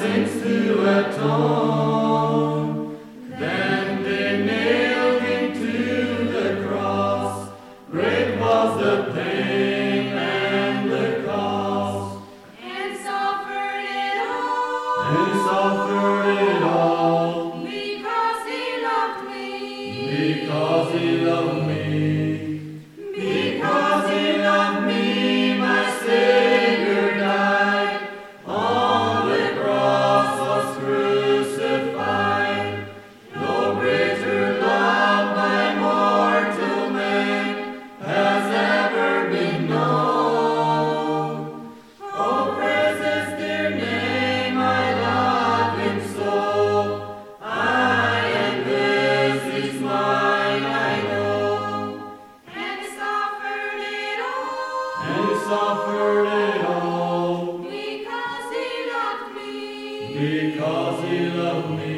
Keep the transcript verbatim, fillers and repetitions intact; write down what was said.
sins to atone. Then they nailed him to the cross. Great was the pain and the cost. And suffered it all. And suffered it all. Because he loved me. Because he loved me. Because he loved me, my Savior died. On the cross was crucified. No greater love by mortal man has ever been known. Oh, praise his dear name, I love him so. I am his, he's mine, I know. And suffered it all. And he suffered it all. Because he loved me. Because he loved me.